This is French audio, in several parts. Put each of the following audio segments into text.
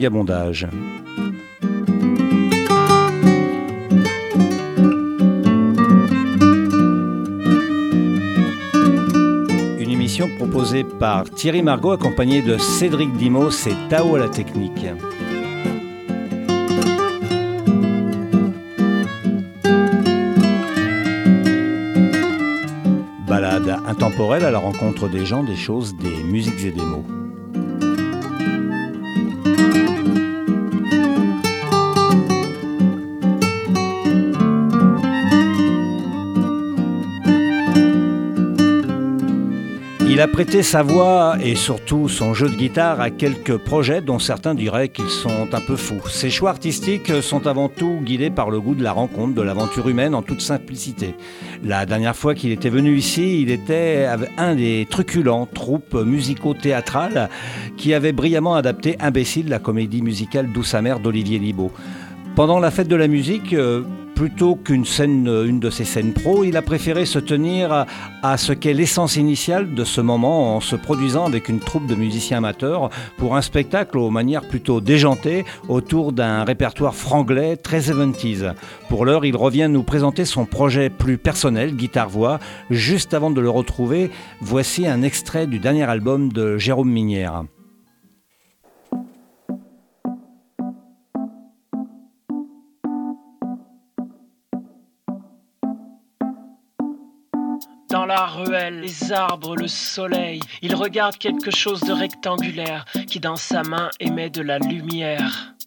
vagabondage. Une émission proposée par Thierry Margot accompagné de Cédric Dimos et Tao à la technique. Balade intemporelle à la rencontre des gens, des choses, des musiques et des mots. Il a prêté sa voix et surtout son jeu de guitare à quelques projets dont certains diraient qu'ils sont un peu fous. Ses choix artistiques sont avant tout guidés par le goût de la rencontre, de l'aventure humaine en toute simplicité. La dernière fois qu'il était venu ici, il était un des truculents troupes musico-théâtrales qui avait brillamment adapté Imbécile, la comédie musicale douce amère d'Olivier Libaud. Pendant la fête de la musique, plutôt qu'une de ses scènes pro, il a préféré se tenir à ce qu'est l'essence initiale de ce moment en se produisant avec une troupe de musiciens amateurs pour un spectacle aux manières plutôt déjantées autour d'un répertoire franglais très 70s. Pour l'heure, il revient nous présenter son projet plus personnel, guitare-voix. Juste avant de le retrouver, voici un extrait du dernier album de Jérôme Minière. Dans la ruelle, les arbres, le soleil, il regarde quelque chose de rectangulaire qui dans sa main émet de la lumière.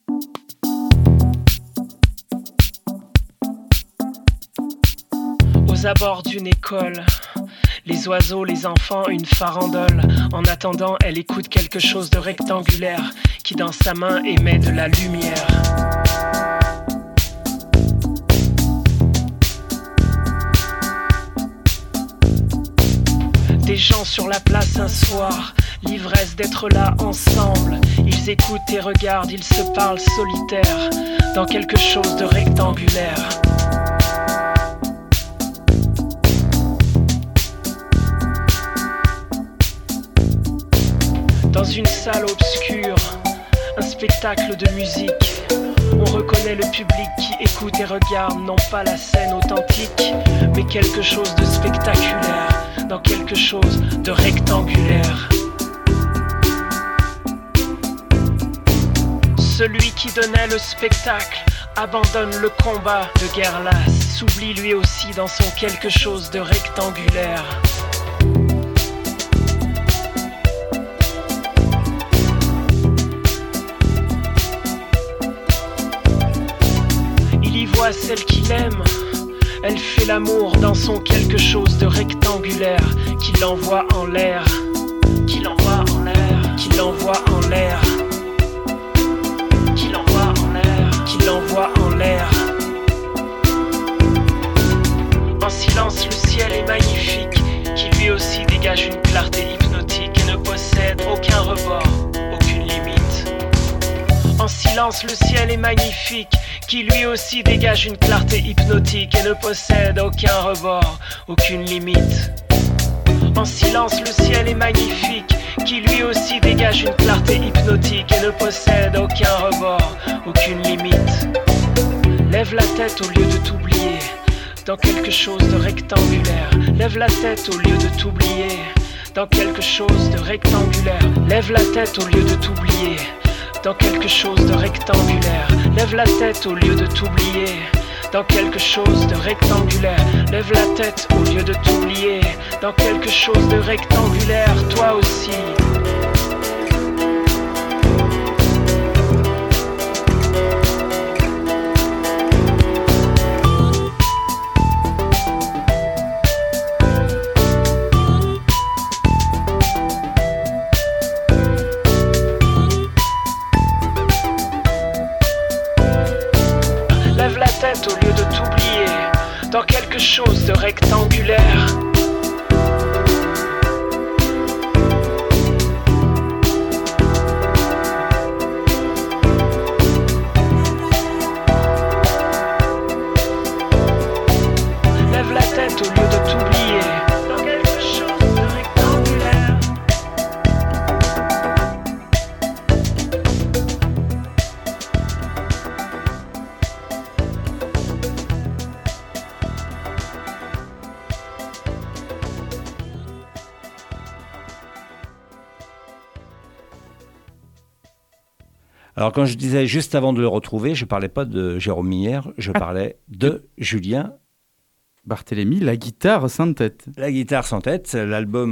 Aux abords d'une école, les oiseaux, les enfants, une farandole. En attendant, elle écoute quelque chose de rectangulaire qui dans sa main émet de la lumière. Des gens sur la place un soir, l'ivresse d'être là ensemble. Ils écoutent et regardent, ils se parlent solitaires dans quelque chose de rectangulaire. Dans une salle obscure, un spectacle de musique. On reconnaît le public qui écoute et regarde, non pas la scène authentique, mais quelque chose de spectaculaire, dans quelque chose de rectangulaire. Celui qui donnait le spectacle abandonne le combat de guerre lasse, s'oublie lui aussi dans son quelque chose de rectangulaire. Il y voit celle qu'il aime. Elle fait l'amour dans son quelque chose de rectangulaire qui l'envoie en l'air, qui l'envoie en l'air, qui l'envoie en l'air, qui l'envoie en l'air, qui l'envoie en l'air. En silence, le ciel est magnifique, qui lui aussi dégage une clarté hypnotique et ne possède aucun rebord, aucune limite. En silence, le ciel est magnifique, qui lui aussi dégage une clarté hypnotique et ne possède aucun rebord, aucune limite. En silence, le ciel est magnifique, qui lui aussi dégage une clarté hypnotique et ne possède aucun rebord, aucune limite. Lève la tête au lieu de t'oublier, dans quelque chose de rectangulaire. Lève la tête au lieu de t'oublier, dans quelque chose de rectangulaire. Lève la tête au lieu de t'oublier, dans quelque chose de rectangulaire. Lève la tête au lieu de t'oublier, dans quelque chose de rectangulaire. Lève la tête au lieu de t'oublier, dans quelque chose de rectangulaire, toi aussi. Au lieu de t'oublier, dans quelque chose de rectangulaire. Lève la tête au lieu de t'oublier, dans quelque chose de rectangulaire. Alors quand je disais juste avant de le retrouver, je ne parlais pas de Jérôme Minière, je parlais de Julien Barthélémy, la guitare sans tête. La guitare sans tête, l'album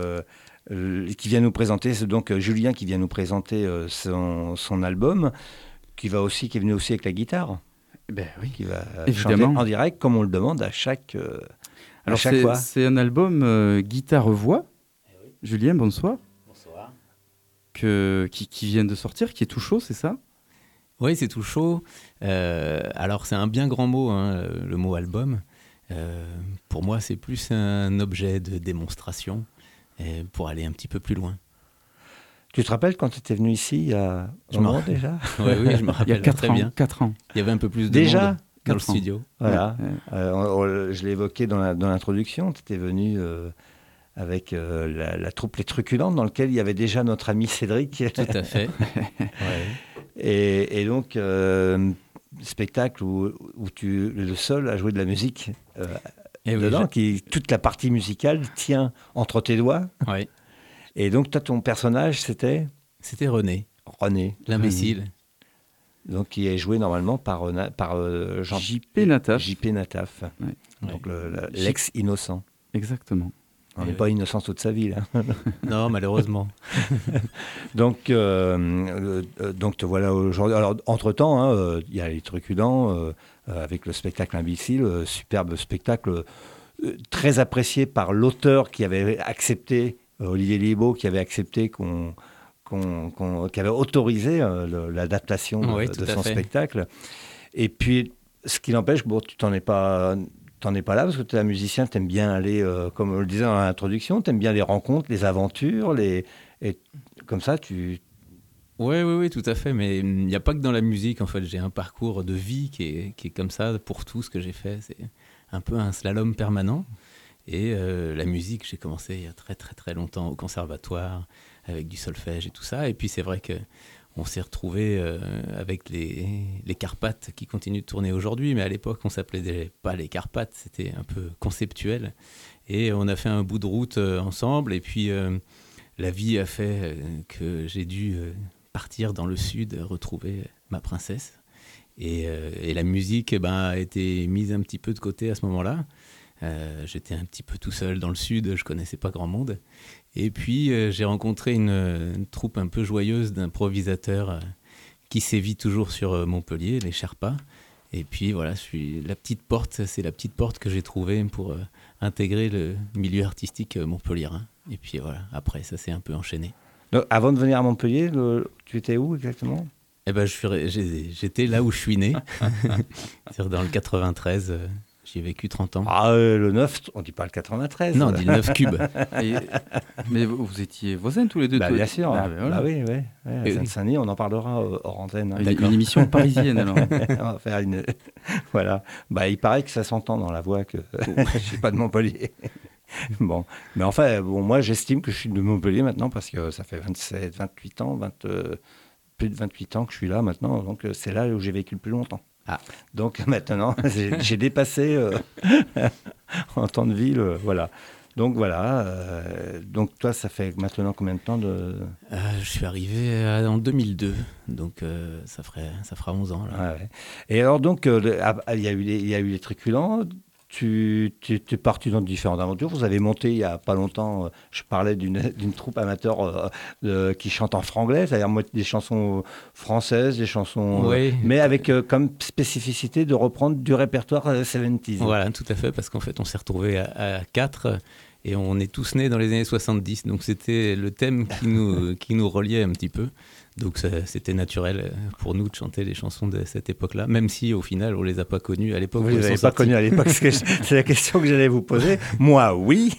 qui vient nous présenter, c'est donc Julien qui vient nous présenter son album, qui est venu aussi avec la guitare. Ben oui, qui va évidemment. chanter en direct comme on le demande à chaque fois. C'est un album guitare-voix. Julien, bonsoir. Bonsoir. Qui vient de sortir, qui est tout chaud, c'est ça ? Oui, c'est tout chaud. Alors, c'est un bien grand mot, hein, le mot album. Pour moi, c'est plus un objet de démonstration pour aller un petit peu plus loin. Tu te rappelles quand tu étais venu ici il y a un an déjà ? Oui, je me rappelle très bien. 4 ans. Il y avait un peu plus de déjà monde dans le studio. Voilà. Ouais. Je l'ai évoqué dans l'introduction. Tu étais venu avec la troupe Les Truculents, dans lequel il y avait déjà notre ami Cédric. Tout à fait. Ouais. Et donc, spectacle où tu es le seul à jouer de la musique dedans, toute la partie musicale tient entre tes doigts. Oui. Et donc, toi, ton personnage, c'était René, l'imbécile. Donc, qui est joué normalement par JP Nataf. JP Nataf. Ouais. Donc, l'ex-innocent. Exactement. On n'est pas innocent toute sa vie, là. Non, malheureusement. donc, te voilà aujourd'hui. Alors, entre-temps, il y a Les Truculents avec le spectacle Imbécile, superbe spectacle très apprécié par l'auteur qui avait accepté, Olivier Liébaud, qui avait accepté qui avait autorisé l'adaptation de son spectacle. Et puis, ce qui n'empêche, tu t'en es pas là parce que tu es un musicien, tu aimes bien aller, comme on le disait dans l'introduction, tu aimes bien les rencontres, les aventures, et comme ça, tu... Oui, tout à fait. Mais il n'y a pas que dans la musique, en fait. J'ai un parcours de vie qui est comme ça pour tout ce que j'ai fait. C'est un peu un slalom permanent. Et la musique, j'ai commencé il y a très, très, très longtemps au conservatoire, avec du solfège et tout ça. Et puis, c'est vrai qu'on s'est retrouvés avec les Carpates qui continuent de tourner aujourd'hui. Mais à l'époque, on ne s'appelait pas les Carpates. C'était un peu conceptuel. Et on a fait un bout de route ensemble. Et puis, la vie a fait que j'ai dû partir dans le sud, retrouver ma princesse. Et la musique a été mise un petit peu de côté à ce moment-là. J'étais un petit peu tout seul dans le sud, je connaissais pas grand monde. Et puis j'ai rencontré une troupe un peu joyeuse d'improvisateurs qui sévit toujours sur Montpellier, les Sherpas. Et puis voilà, c'est la petite porte que j'ai trouvée pour intégrer le milieu artistique montpelliérain. Et puis voilà, après ça s'est un peu enchaîné. Donc, avant de venir à Montpellier, tu étais où exactement ? J'étais là où je suis né, c'est-à-dire dans le 93. J'y ai vécu 30 ans. Ah, le 9, on ne dit pas le 93. Non, on dit le 9 cube. Mais vous étiez voisins tous les deux. Bien sûr. Voilà. Oui. À Seine-Saint-Denis, on en parlera hors antenne. Hein. Une émission parisienne, alors. On va faire une... Voilà. il paraît que ça s'entend dans la voix que je ne suis pas de Montpellier. Bon. Mais enfin, moi, j'estime que je suis de Montpellier maintenant parce que ça fait 27, 28 ans, plus de 28 ans que je suis là maintenant. Donc, c'est là où j'ai vécu le plus longtemps. Ah. Donc maintenant, j'ai dépassé en temps de vie, voilà. Donc voilà. Donc toi, ça fait maintenant combien de temps Je suis arrivé en 2002, donc ça fera 11 ans. Là. Ah ouais. Et alors donc, il y a eu les Truculents. Tu es parti dans différentes aventures. Vous avez monté il n'y a pas longtemps, je parlais d'une troupe amateur qui chante en franglais, c'est-à-dire des chansons françaises, des chansons... mais avec comme spécificité de reprendre du répertoire 70s. Voilà, tout à fait, parce qu'en fait, on s'est retrouvés à 4 et on est tous nés dans les années 70. Donc c'était le thème qui nous reliait un petit peu. Donc c'était naturel pour nous de chanter les chansons de cette époque-là, même si au final on les a pas connues à l'époque. Vous les avez pas connues à l'époque, c'est la question que j'allais vous poser. Moi, oui.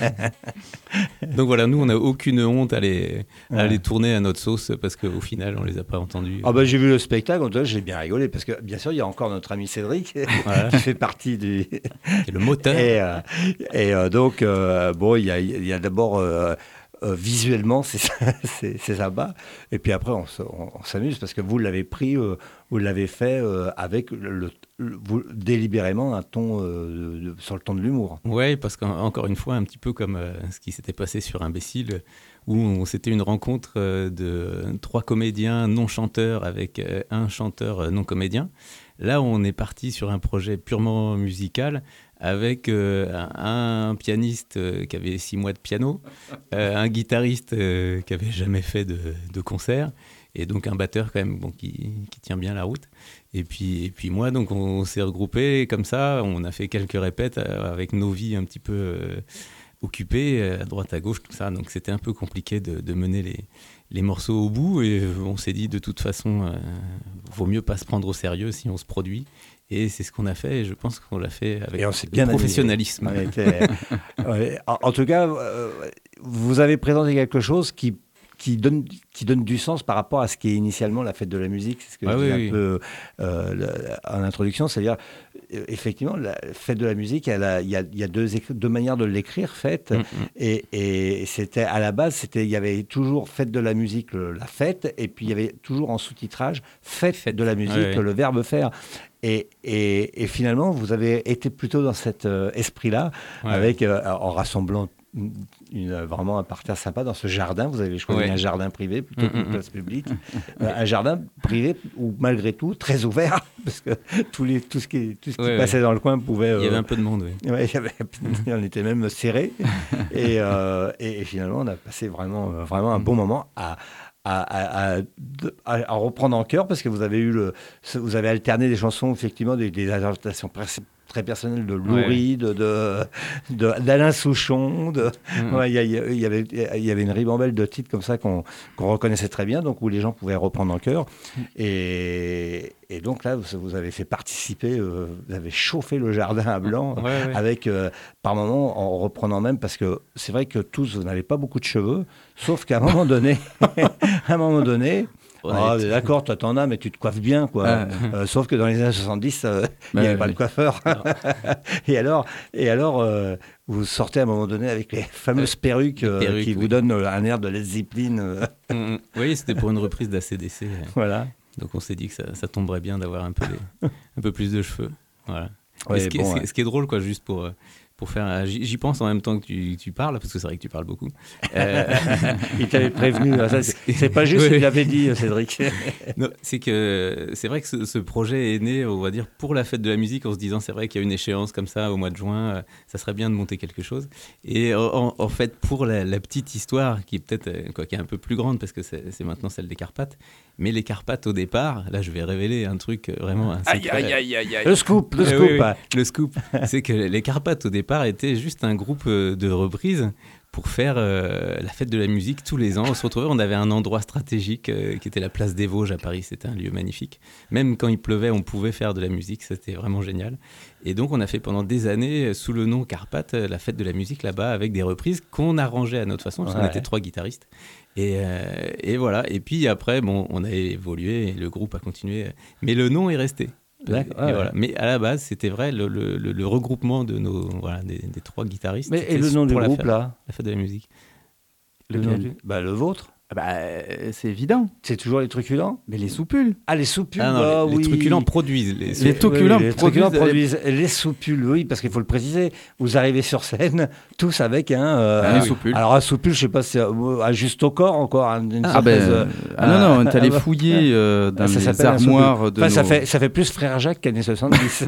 Donc voilà, nous on n'a aucune honte à les tourner à notre sauce parce qu'au final on les a pas entendues. J'ai vu le spectacle, j'ai bien rigolé parce que bien sûr il y a encore notre ami Cédric qui fait partie du. Et le moteur. Et donc il y a d'abord. visuellement, c'est sympa. Et puis après, on s'amuse parce que vous l'avez pris, vous l'avez fait avec délibérément un ton sur le ton de l'humour. Ouais, parce qu'encore une fois, un petit peu comme ce qui s'était passé sur Imbécile, où c'était une rencontre de 3 comédiens non chanteurs avec un chanteur non comédien. Là, on est parti sur un projet purement musical avec un pianiste qui avait 6 mois de piano, un guitariste qui avait jamais fait de concert, et donc un batteur quand même qui tient bien la route. Et puis moi, donc on s'est regroupés comme ça, on a fait quelques répètes avec nos vies un petit peu occupées, à droite à gauche, tout ça. Donc c'était un peu compliqué de mener les morceaux au bout, et on s'est dit de toute façon, vaut mieux pas se prendre au sérieux si on se produit. Et c'est ce qu'on a fait, et je pense qu'on l'a fait avec professionnalisme. En tout cas, vous avez présenté quelque chose qui donne du sens par rapport à ce qui est initialement la fête de la musique. C'est ce que je disais un peu en introduction. C'est-à-dire, effectivement, la fête de la musique, il y a deux manières de l'écrire, fête. Et c'était, à la base, il y avait toujours fête de la musique, la fête, et puis il y avait toujours en sous-titrage fête de la musique, le verbe faire. Et finalement, vous avez été plutôt dans cet esprit-là, avec en rassemblant vraiment un parterre sympa dans ce jardin. Vous avez choisi un jardin privé plutôt qu'une place publique. Un jardin privé où, malgré tout, très ouvert, parce que tout ce qui passait dans le coin pouvait... Il y avait un peu de monde, on était même serrés. Et finalement, on a passé vraiment un bon moment à reprendre en chœur, parce que vous avez alterné des chansons, effectivement, des adaptations très personnelles de Lou Reed, d'Alain Souchon. Il y avait une ribambelle de titres comme ça qu'on reconnaissait très bien, donc où les gens pouvaient reprendre en chœur. Et donc là, vous avez fait participer, vous avez chauffé le jardin à blanc, avec, par moments, en reprenant même, parce que c'est vrai que tous, vous n'avez pas beaucoup de cheveux, sauf qu'à un moment donné, d'accord, toi t'en as, mais tu te coiffes bien, quoi. Sauf que dans les années 70, il n'y avait pas de coiffeur. Et alors, vous sortez à un moment donné avec les fameuses perruques qui vous donnent un air de Led Zeppelin. Oui, c'était pour une reprise d'ACDC. Voilà. Donc on s'est dit que ça tomberait bien d'avoir un peu plus de cheveux. Voilà. Ce qui est drôle, quoi, juste pour faire... J'y pense en même temps que tu parles, parce que c'est vrai que tu parles beaucoup. Il t'avait prévenu. C'est pas juste, il l'avait dit, Cédric. Non, c'est vrai que ce projet est né, on va dire, pour la fête de la musique, en se disant, c'est vrai qu'il y a une échéance comme ça au mois de juin, ça serait bien de monter quelque chose. Et en fait, pour la petite histoire, qui est peut-être qui est un peu plus grande, parce que c'est maintenant celle des Carpates, mais les Carpates, au départ, là, je vais révéler un truc vraiment... Aïe. Le scoop. Le scoop, c'est que les Carpates, au départ, était juste un groupe de reprises pour faire la fête de la musique tous les ans. On se retrouvait, on avait un endroit stratégique qui était la place des Vosges à Paris. C'était un lieu magnifique. Même quand il pleuvait, on pouvait faire de la musique. C'était vraiment génial. Et donc, on a fait pendant des années, sous le nom Carpates, la fête de la musique là-bas, avec des reprises qu'on arrangeait à notre façon, parce qu'on était 3 guitaristes. Et voilà. Et puis après, on a évolué et le groupe a continué. Mais le nom est resté. Voilà. Mais à la base, c'était vrai le regroupement de des 3 guitaristes. Mais et le nom du groupe, là ? La fête de la musique. Le vôtre ? C'est évident. C'est toujours les truculents ? Mais les soupules. Ah, les soupules. Les truculents produisent. Les truculents produisent les soupules, oui, parce qu'il faut le préciser. Vous arrivez sur scène tous avec un soupule. Alors un soupule, je sais pas, c'est juste au corps encore. Non, t'as les fouillés dans les armoires de. Ça fait plus Frère Jacques qu'années 70.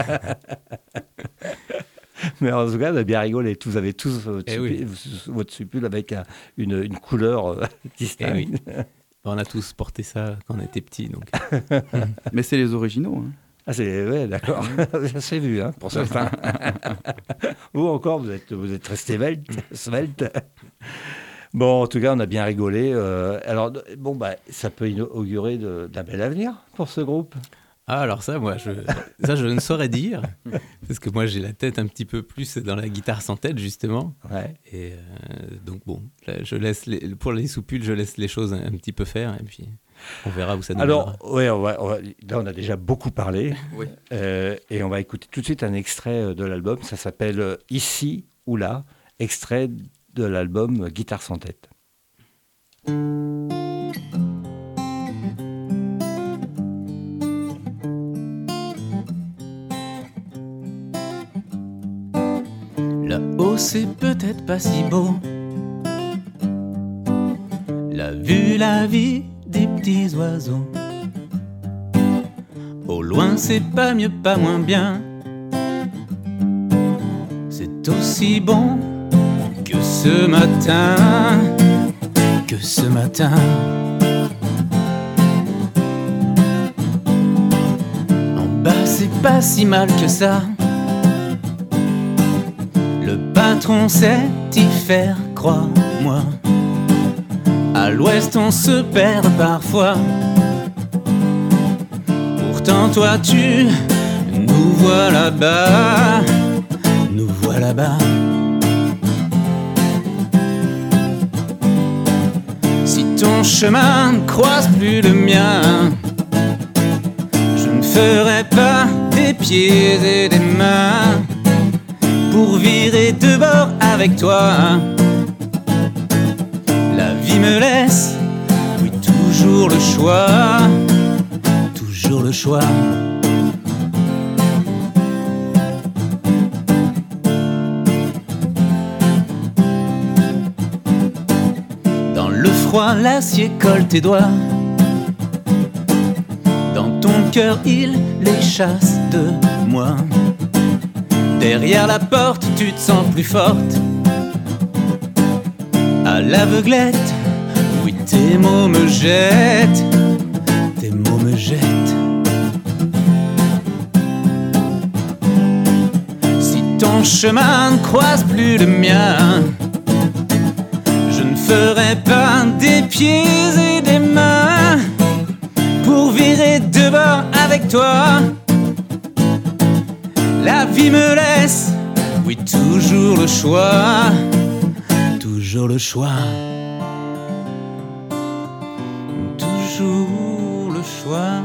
Mais en tout cas, on a bien rigolé. Vous avez tous votre supule avec une couleur distincte. On a tous porté ça quand on était petits. Donc. Mais c'est les originaux. Hein. Ah, d'accord. Ça s'est vu, pour certains. Vous encore, vous êtes resté svelte. Bon, en tout cas, on a bien rigolé. Alors, ça peut augurer d'un bel avenir pour ce groupe. Ah, alors ça, je ne saurais dire, parce que moi, j'ai la tête un petit peu plus dans la guitare sans tête, justement. Ouais. Et donc, là, je laisse pour les soupules, je laisse les choses un petit peu faire, et puis on verra où ça nous mènera. Alors, là, on a déjà beaucoup parlé, et on va écouter tout de suite un extrait de l'album. Ça s'appelle « Ici ou là », extrait de l'album Guitare sans tête. Là-haut, c'est peut-être pas si beau. La vue, la vie des petits oiseaux. Au loin, c'est pas mieux, pas moins bien. C'est aussi bon que ce matin, que ce matin. En bas, c'est pas si mal que ça. Le patron sait y faire, crois-moi. À l'ouest, on se perd parfois. Pourtant, toi, tu nous vois là-bas. Nous vois là-bas. Si ton chemin ne croise plus le mien, je ne ferai pas des pieds et des mains pour virer de bord avec toi. La vie me laisse, oui, toujours le choix, toujours le choix. Dans le froid, l'acier colle tes doigts. Dans ton cœur, il les chasse de moi. Derrière la porte, tu te sens plus forte. À l'aveuglette, oui, tes mots me jettent. Tes mots me jettent. Si ton chemin ne croise plus le mien, je ne ferai pas des pieds et des mains pour virer de bord avec toi. La vie me laisse, oui, toujours le choix, toujours le choix, toujours le choix.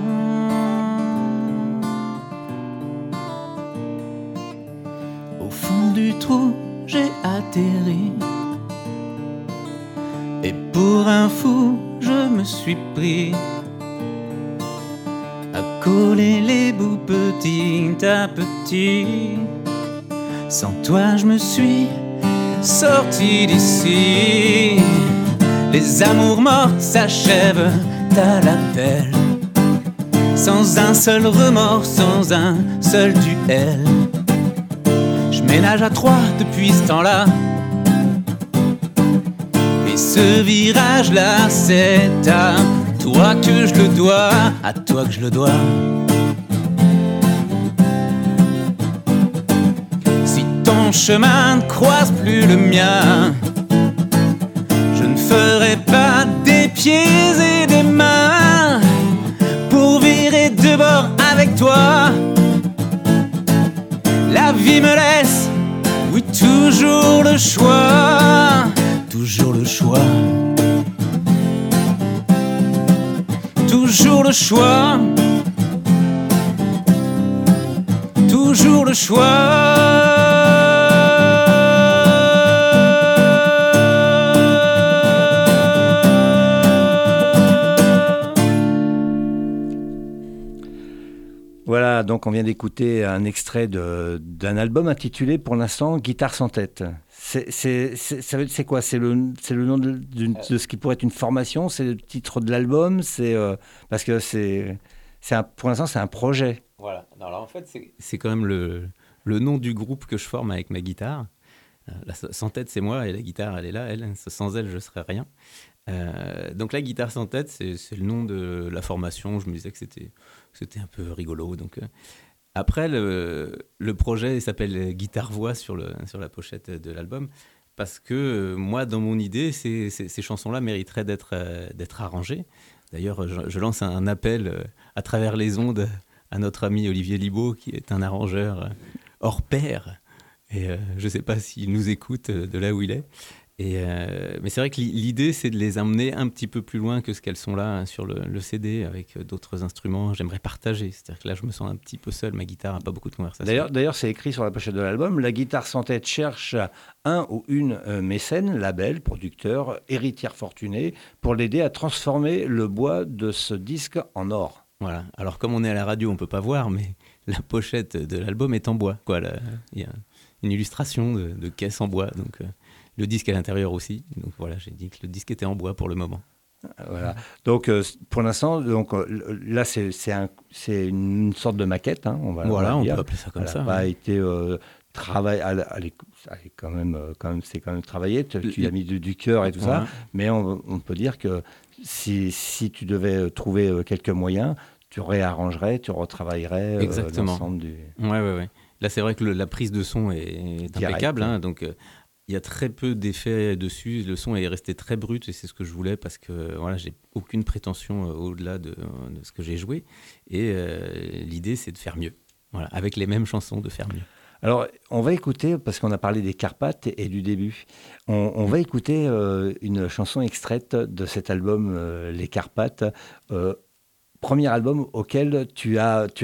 Au fond du trou, j'ai atterri, et pour un fou, je me suis pris à coller les bouts petit à petit. Sans toi, je me suis sorti d'ici. Les amours mortes s'achèvent à l'appel, sans un seul remords, sans un seul duel. Je ménage à trois depuis ce temps-là, et ce virage-là, c'est à toi que je le dois, à toi que je le dois. Si ton chemin ne croise plus le mien, je ne ferai pas des pieds et des mains pour virer de bord avec toi. La vie me laisse, oui, toujours le choix, toujours le choix. Toujours le choix, toujours le choix. Voilà, donc on vient d'écouter un extrait d'un album intitulé pour l'instant Guitare sans tête. C'est quoi? C'est le nom de ce qui pourrait être une formation? C'est le titre de l'album? Parce que pour l'instant, c'est un projet. Voilà. Alors en fait, c'est quand même le nom du groupe que je forme avec ma guitare. La sans tête, c'est moi, et la guitare, elle est là. Sans elle, je serais rien. Donc la guitare sans tête, c'est le nom de la formation. Je me disais que c'était un peu rigolo. Donc après, le projet s'appelle Guitare-Voix sur la pochette de l'album, parce que moi, dans mon idée, ces chansons-là mériteraient d'être arrangées. D'ailleurs, je lance un appel à travers les ondes à notre ami Olivier Libaud, qui est un arrangeur hors pair. Et je ne sais pas s'il nous écoute de là où il est. Mais c'est vrai que l'idée, c'est de les emmener un petit peu plus loin que ce qu'elles sont là sur le CD, avec d'autres instruments. J'aimerais partager. C'est-à-dire que là, je me sens un petit peu seul. Ma guitare n'a pas beaucoup de conversation. D'ailleurs, c'est écrit sur la pochette de l'album. La guitare sans tête cherche un ou une mécène, label, producteur, héritière fortunée, pour l'aider à transformer le bois de ce disque en or. Voilà. Alors, comme on est à la radio, on ne peut pas voir, mais la pochette de l'album est en bois. Il y a une illustration de caisse en bois. Donc, le disque à l'intérieur aussi. Donc voilà, j'ai dit que le disque était en bois pour le moment. Voilà. Donc pour l'instant, là c'est une sorte de maquette. Hein, on peut appeler ça comme ça. Ça n'a pas été travaillé. C'est quand même travaillé. Tu as mis du cœur et tout ça. Mais on peut dire que si tu devais trouver quelques moyens, tu réarrangerais, tu retravaillerais l'ensemble du. Ouais. Là, c'est vrai que la prise de son est impeccable. Hein, donc il y a très peu d'effets dessus, le son est resté très brut et c'est ce que je voulais parce que j'ai aucune prétention au-delà de ce que j'ai joué et l'idée c'est de faire mieux, avec les mêmes chansons de faire mieux. Alors on va écouter, parce qu'on a parlé des Carpates et du début, on va écouter une chanson extraite de cet album Les Carpates, premier album auquel tu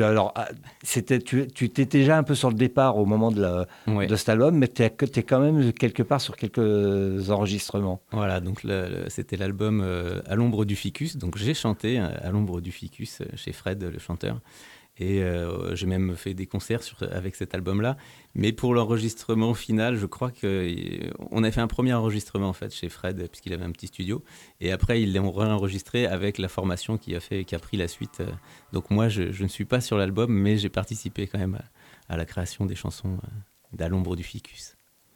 étais déjà un peu sur le départ au moment de cet album, mais tu es quand même quelque part sur quelques enregistrements. Voilà, donc c'était l'album À l'ombre du ficus. Donc j'ai chanté À l'ombre du ficus chez Fred, le chanteur. Et j'ai même fait des concerts avec cet album-là. Mais pour l'enregistrement final, je crois qu'on a fait un premier enregistrement en fait, chez Fred, puisqu'il avait un petit studio. Et après, ils l'ont réenregistré avec la formation qui a pris la suite. Donc moi, je ne suis pas sur l'album, mais j'ai participé quand même à la création des chansons d'À l'ombre du ficus.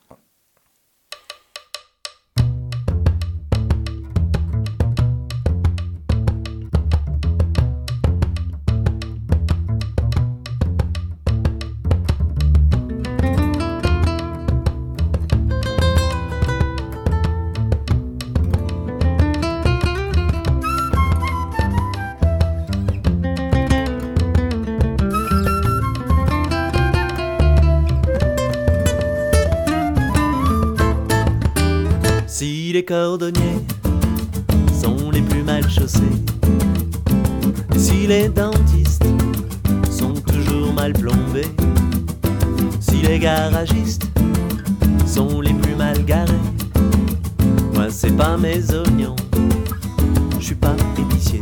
Les cordonniers sont les plus mal chaussés, et si les dentistes sont toujours mal plombés, si les garagistes sont les plus mal garés, moi c'est pas mes oignons, je suis pas épicier.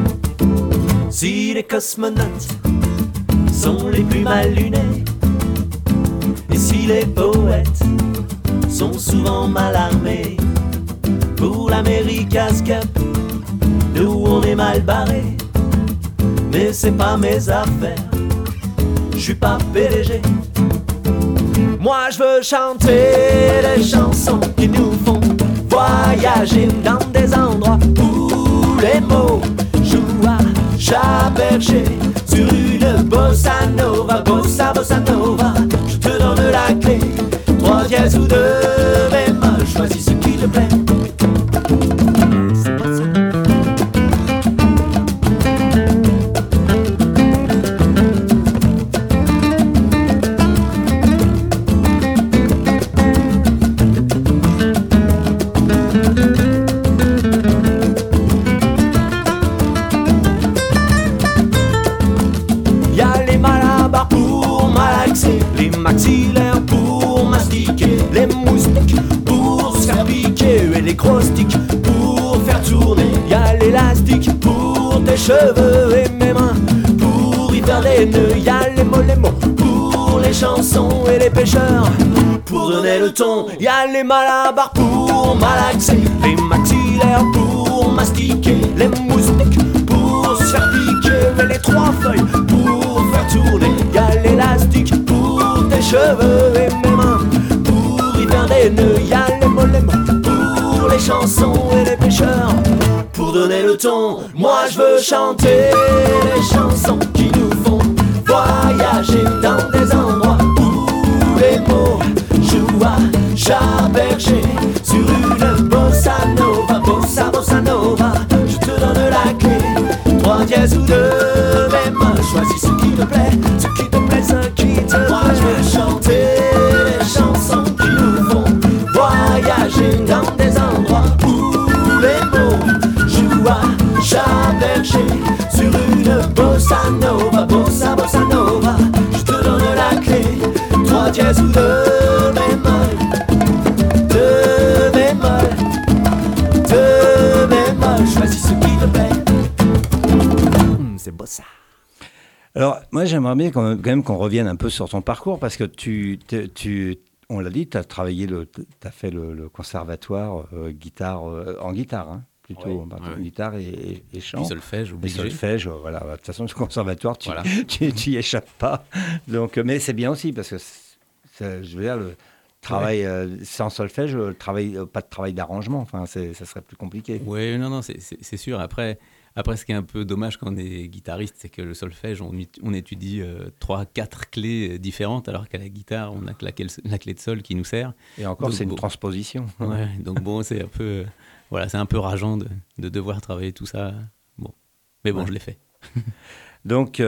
Si les cosmonautes sont les plus mal lunés, et si les poètes sont souvent mal armés, pour l'America's Cup, nous on est mal barrés, mais c'est pas mes affaires, je suis pas PDG. Moi je veux chanter les chansons qui nous font voyager dans des endroits où les mots jouent à chat perché sur une bossa nova, bossa nova. Je te donne la clé, 3 dièses ou 2 bémol, choisis ce qui te plaît. Maxillaires pour mastiquer, les moustiques pour se faire piquer, et les crostiques pour faire tourner. Y'a l'élastique pour tes cheveux et mes mains pour y faire des nœuds. Y'a les mots pour les chansons et les pêcheurs pour donner le ton. Y'a les malabars pour malaxer, les maxillaires pour mastiquer, les moustiques pour se faire piquer, et les 3 feuilles pour faire tourner. Y'a l'élastique pour tes cheveux et mes mains pour y faire des nœuds. Y'a les mots pour les chansons et les pêcheurs pour donner le ton. Moi je veux chanter les chansons qui nous font voyager dans des endroits où les mots jouent à chat perché sur une bossa nova, bossa nova. Je te donne la clé, 3 dièses ou 2 bémol, choisis ce qui te plaît, ce qui te plaît, ce qui te plaît. Moi je veux chanter les chansons qui nous font voyager dans dièse ou de bémol. De bémol, de bémol. Choisis ce qui te plaît. C'est beau ça. Alors, moi, j'aimerais bien quand même qu'on revienne un peu sur ton parcours, parce que on l'a dit, tu as fait le conservatoire guitare, en guitare, hein, plutôt, guitare et chant. Du solfège, obligé. Le solfège, voilà. De toute façon, le conservatoire, tu y échappes pas. Donc, mais c'est bien aussi, parce que, je veux dire, le travail sans solfège, pas de travail d'arrangement, enfin, ça serait plus compliqué. Oui, non, c'est sûr. Après, ce qui est un peu dommage quand on est guitariste, c'est que le solfège, on étudie 3-4 clés différentes, alors qu'à la guitare, on n'a que la clé de sol qui nous sert. Et encore, donc, c'est une transposition. Ouais, donc bon, c'est un peu, c'est un peu rageant de devoir travailler tout ça. Bon, mais bon, je l'ai fait. Donc,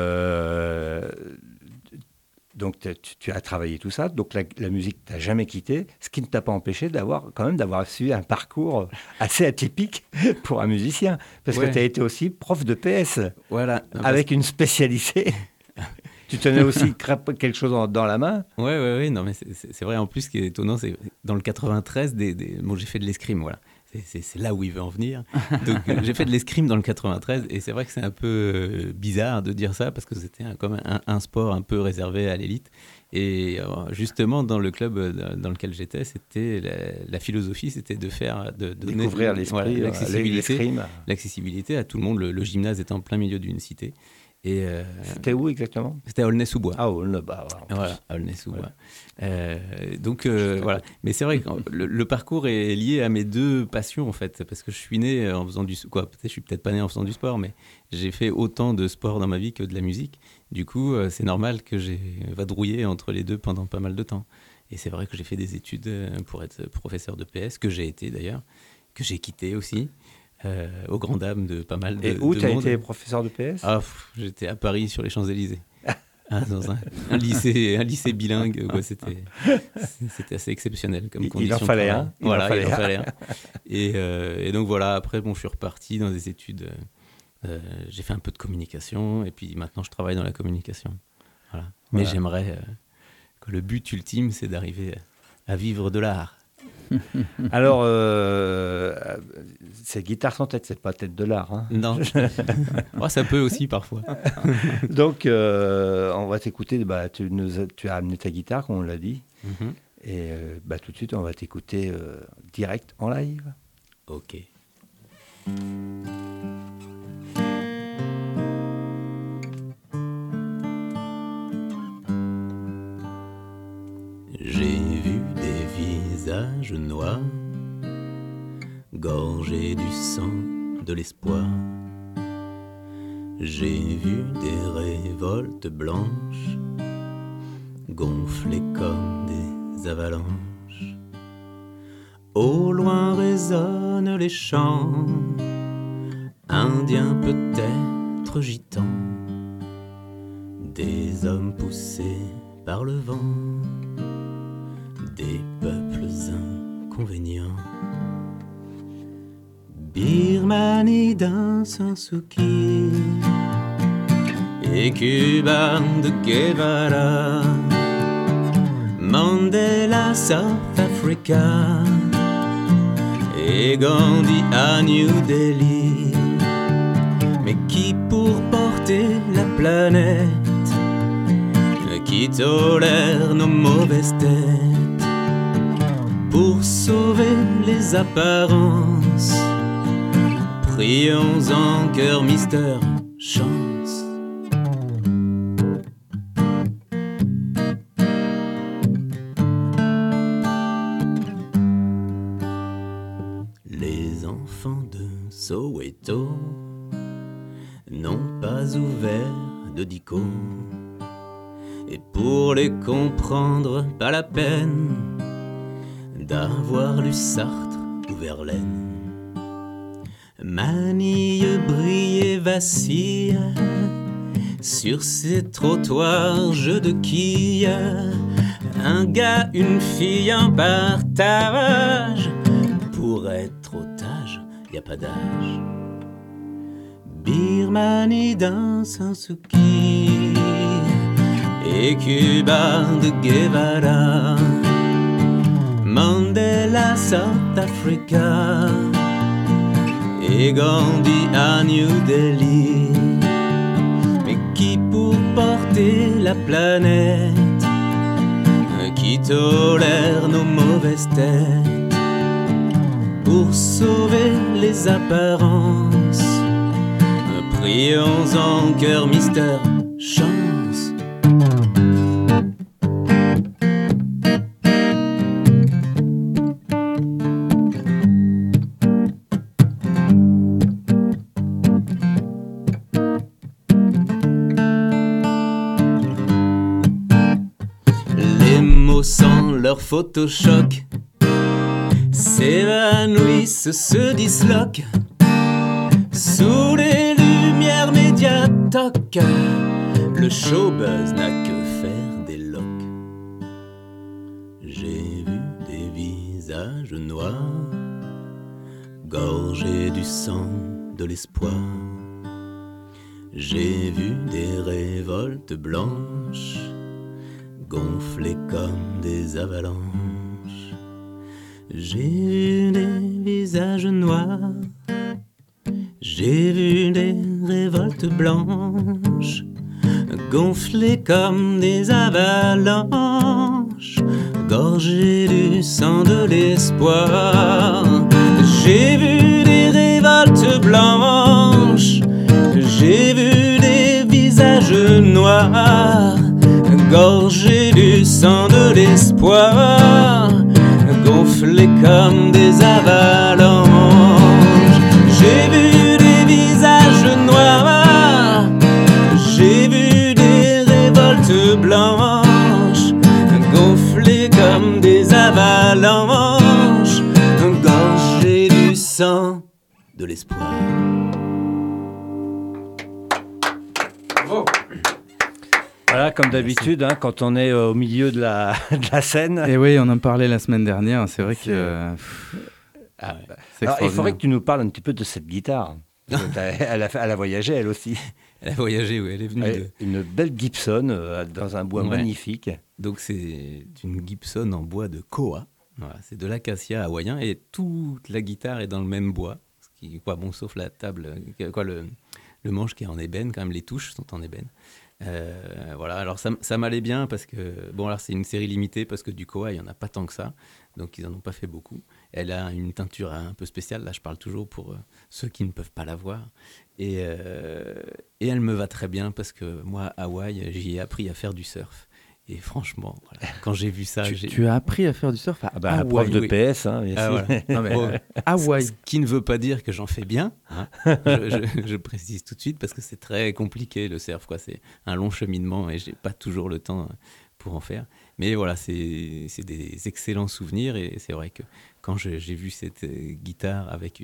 tu as travaillé tout ça, donc la musique t'a jamais quitté, ce qui ne t'a pas empêché d'avoir suivi un parcours assez atypique pour un musicien, parce que tu as été aussi prof de PS, avec une spécialité. Tu tenais aussi quelque chose dans la main. Oui, non mais c'est vrai. En plus, ce qui est étonnant, c'est dans le 93, j'ai fait de l'escrime, voilà. C'est là où il veut en venir. Donc, j'ai fait de l'escrime dans le 93 et c'est vrai que c'est un peu bizarre de dire ça parce que c'était comme un sport un peu réservé à l'élite. Et justement, dans le club dans lequel j'étais, c'était la philosophie, c'était de donner découvrir l'esprit, l'accessibilité à tout le monde. Le gymnase était en plein milieu d'une cité. Et c'était où exactement ? C'était à Aulnay-sous-Bois. Ah, Aulnay-Bois. Voilà, à Aulnay-sous-Bois. Donc, voilà. Mais c'est vrai que le parcours est lié à mes deux passions, en fait. Parce que je suis né en faisant je suis peut-être pas né en faisant du sport, mais j'ai fait autant de sport dans ma vie que de la musique. Du coup, c'est normal que j'ai vadrouillé entre les deux pendant pas mal de temps. Et c'est vrai que j'ai fait des études pour être professeur de PS, que j'ai été d'ailleurs, que j'ai quitté aussi. Aux grandes dames de pas mal de monde. Et où tu as été professeur de PS ? J'étais à Paris, sur les Champs-Élysées. Dans un lycée bilingue. C'était assez exceptionnel comme condition. Il en fallait un. Il en fallait un. Et donc voilà, après, je suis reparti dans des études. J'ai fait un peu de communication et puis maintenant, je travaille dans la communication. Voilà. Mais j'aimerais que le but ultime, c'est d'arriver à vivre de l'art. Alors, c'est guitare sans tête, c'est pas tête de l'art. Hein. Non, ça peut aussi parfois. Donc, on va t'écouter. Tu as amené ta guitare, comme on l'a dit. Mm-hmm. Et tout de suite, on va t'écouter direct en live. Ok. J'ai vu des visages noirs, gorgés du sang de l'espoir. J'ai vu des révoltes blanches, gonflées comme des avalanches. Au loin résonnent les chants, indiens peut-être gitans, des hommes poussés par le vent, des peuples inconvénients. Birmanie d'un Sansouki et Cuba de Guevara, Mandela South Africa et Gandhi à New Delhi. Mais qui pour porter la planète, qui tolère nos mauvaises têtes, pour sauver les apparences, prions en cœur Mister Chance. Les enfants de Soweto n'ont pas ouvert de dico, et pour les comprendre, pas la peine d'avoir lu Sartre ou Verlaine. Manille brille et vacille sur ces trottoirs, jeux de quilles. Un gars, une fille, un partage. Pour être otage, y a pas d'âge. Birmanie d'un Sansouki et Cuba de Guevara, Mandela South Africa et Gandhi à New Delhi. Mais qui pour porter la planète, qui tolère nos mauvaises têtes, pour sauver les apparences, prions en cœur mystère chance. Les mots sans leur photochoc s'évanouissent, se disloquent sous les lumières médiatoques. Le showbuzz n'a que faire des loques. J'ai vu des visages noirs, gorgés du sang de l'espoir. J'ai vu des révoltes blanches, gonflées comme des avalanches. J'ai vu des visages noirs, j'ai vu des révoltes blanches, gonflées comme des avalanches, gorgées du sang de l'espoir. J'ai vu des révoltes blanches, j'ai vu des visages noirs, gorgés du sang de l'espoir, gonflés comme des avalanches. J'ai vu des visages noirs, j'ai vu des révoltes blanches, gonflées comme des avalanches, gorgées du sang de l'espoir. Voilà, comme d'habitude, hein, quand on est au milieu de la scène. Et oui, on en parlait la semaine dernière. C'est vrai que. Alors, il faudrait que tu nous parles un petit peu de cette guitare. Elle a voyagé, elle aussi. Elle a voyagé, oui. Elle est venue une belle Gibson dans un bois magnifique. Donc, c'est une Gibson en bois de koa. Voilà, c'est de l'acacia hawaïen et toute la guitare est dans le même bois. Ce qui, bon, sauf la table, le manche qui est en ébène, quand même, les touches sont en ébène. Voilà, alors ça m'allait bien parce que alors c'est une série limitée parce que du koa il n'y en a pas tant que ça, donc ils en ont pas fait beaucoup. Elle a une teinture un peu spéciale, là je parle toujours pour ceux qui ne peuvent pas la voir, et elle me va très bien parce que moi à Hawaï j'y ai appris à faire du surf. Et franchement, voilà, quand j'ai vu ça... Tu as appris à faire du surf à Hawaï, prof de PS, hein, voilà. Non, mais, Hawaï. Ce qui ne veut pas dire que j'en fais bien, hein. je précise tout de suite, parce que c'est très compliqué le surf, quoi. C'est un long cheminement et je n'ai pas toujours le temps pour en faire. Mais voilà, c'est des excellents souvenirs et c'est vrai que quand j'ai vu cette guitare avec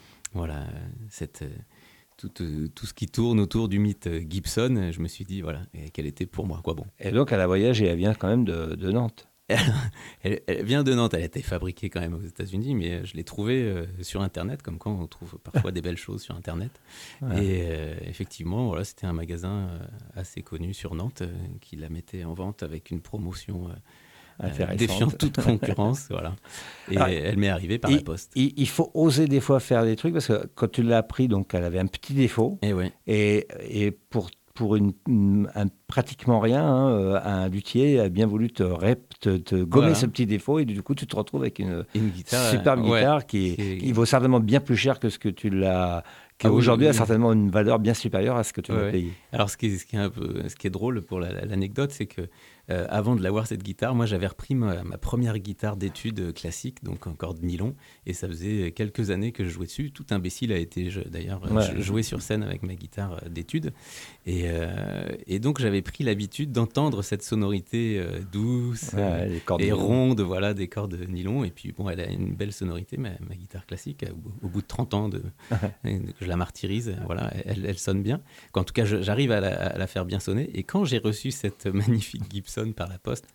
tout ce qui tourne autour du mythe Gibson, je me suis dit qu'elle était pour moi, quoi. Bon. Et donc elle a voyagé, elle vient quand même de Nantes. Elle vient de Nantes, elle a été fabriquée quand même aux États-Unis, mais je l'ai trouvée sur Internet, comme quand on trouve parfois des belles choses sur Internet. Ouais. Et effectivement, c'était un magasin assez connu sur Nantes qui la mettait en vente avec une promotion défiant toute concurrence, voilà. Et elle m'est arrivée par la poste. Il faut oser des fois faire des trucs parce que quand tu l'as pris, donc elle avait un petit défaut. Et pour pratiquement rien, un luthier a bien voulu te gommer ce petit défaut et du coup tu te retrouves avec une superbe guitare qui vaut certainement bien plus cher que ce que tu l'as. Qui aujourd'hui a certainement une valeur bien supérieure à ce que tu l'as payé. Alors ce qui est drôle pour l'anecdote, c'est que avant de l'avoir cette guitare, moi j'avais repris ma première guitare d'études classique, donc en corde nylon, et ça faisait quelques années que je jouais dessus. Tout imbécile a été d'ailleurs joué sur scène avec ma guitare d'études, et donc j'avais pris l'habitude d'entendre cette sonorité douce et ronde, voilà, des cordes nylon. Et puis elle a une belle sonorité, ma guitare classique. Au bout de 30 ans que je la martyrise, voilà, elle sonne bien. En tout cas, j'arrive à la faire bien sonner. Et quand j'ai reçu cette magnifique Gibson par la poste,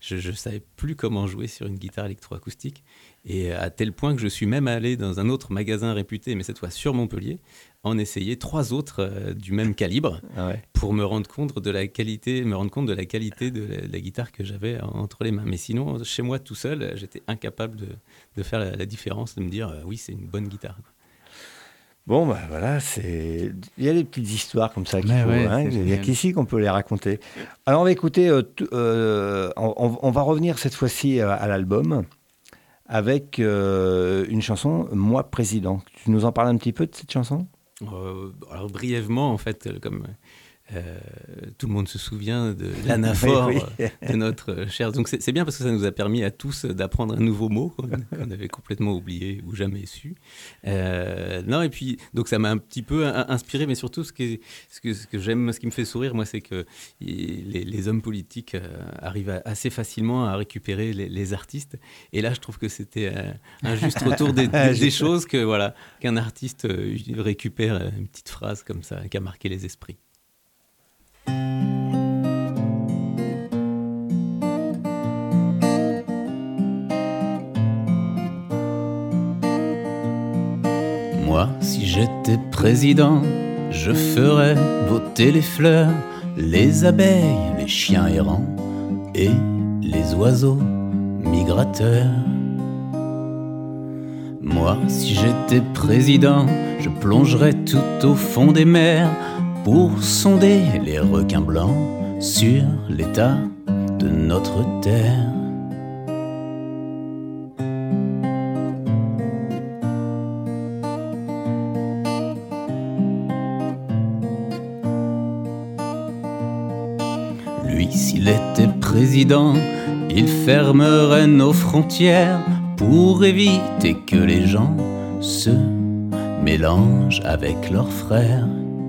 je savais plus comment jouer sur une guitare électroacoustique, et à tel point que je suis même allé dans un autre magasin réputé, mais cette fois sur Montpellier, en essayer 3 autres du même calibre, pour me rendre compte de la qualité de la guitare que j'avais entre les mains. Mais sinon, chez moi tout seul, j'étais incapable de faire la différence, de me dire oui, c'est une bonne guitare, quoi. Bon, bah voilà, il y a des petites histoires comme ça qu'il faut. Il n'y a qu'ici qu'on peut les raconter. Alors, on va écouter, on va revenir cette fois-ci à l'album avec une chanson, Moi Président. Tu nous en parles un petit peu de cette chanson ? Alors, brièvement, en fait, comme tout le monde se souvient de l'anaphore de notre cher. Donc c'est bien parce que ça nous a permis à tous d'apprendre un nouveau mot qu'on avait complètement oublié ou jamais su. Non, et puis donc ça m'a un petit peu inspiré, mais surtout ce que j'aime, ce qui me fait sourire, moi, c'est que les hommes politiques arrivent assez facilement à récupérer les artistes. Et là, je trouve que c'était un juste retour des choses qu'un artiste récupère une petite phrase comme ça qui a marqué les esprits. Moi, si j'étais président, je ferais voter les fleurs, les abeilles, les chiens errants et les oiseaux migrateurs. Moi, si j'étais président, je plongerais tout au fond des mers pour sonder les requins blancs sur l'état de notre terre. Lui, s'il était président, il fermerait nos frontières pour éviter que les gens se mélangent avec leurs frères.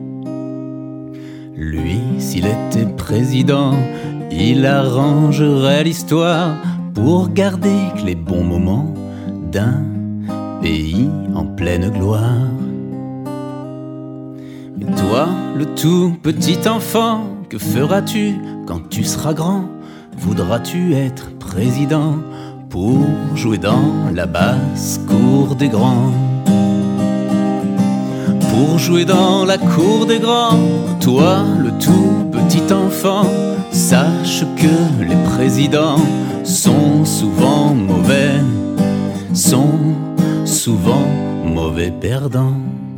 Lui, s'il était président, il arrangerait l'histoire pour garder que les bons moments d'un pays en pleine gloire. Et toi, le tout petit enfant, que feras-tu quand tu seras grand? Voudras-tu être président pour jouer dans la basse cour des grands? Pour jouer dans la cour des grands, toi, le tout petit enfant, sache que les présidents sont souvent mauvais perdants.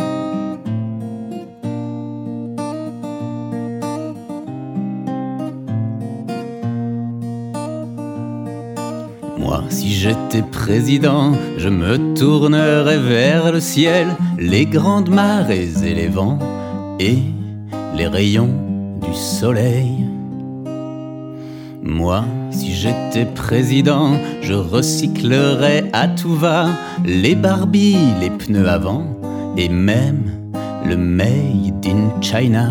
Moi, si j'étais président, je me tournerais vers le ciel, les grandes marées et les vents, et les rayons du soleil. Moi, si j'étais président, je recyclerais à tout va les Barbies, les pneus avant, et même le Made in China.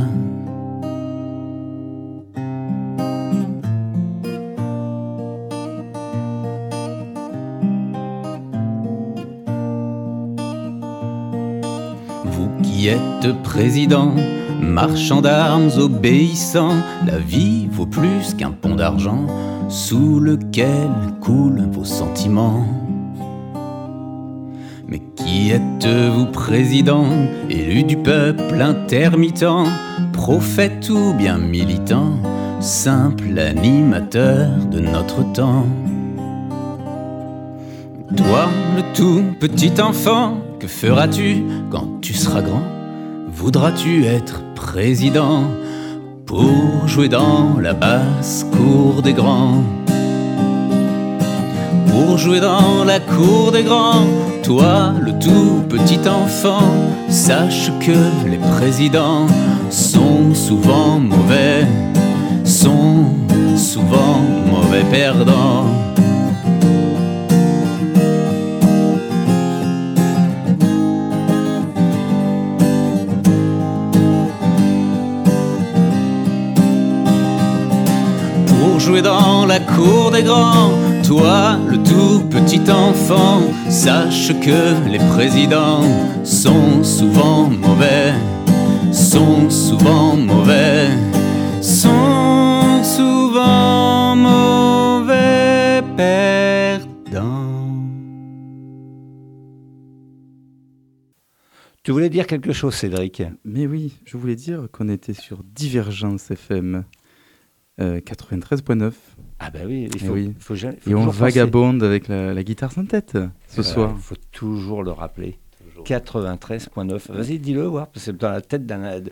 Vous qui êtes président, marchand d'armes obéissant, la vie vaut plus qu'un pont d'argent sous lequel coulent vos sentiments. Mais qui êtes-vous président, élu du peuple intermittent, prophète ou bien militant, simple animateur de notre temps? Toi, le tout petit enfant, que feras-tu quand tu seras grand? Voudras-tu être président pour jouer dans la basse cour des grands? Pour jouer dans la cour des grands, toi, le tout petit enfant, sache que les présidents sont souvent mauvais perdants. Pour jouer dans la cour des grands, toi, le tout petit enfant, sache que les présidents sont souvent mauvais perdants. Tu voulais dire quelque chose, Cédric? Mais oui, je voulais dire qu'on était sur Divergence FM 93.9. Ah bah oui, faut et on vagabonde avec la guitare sans tête ce soir. Il faut toujours le rappeler. 93.9. Vas-y, dis-le, voir, parce que dans la tête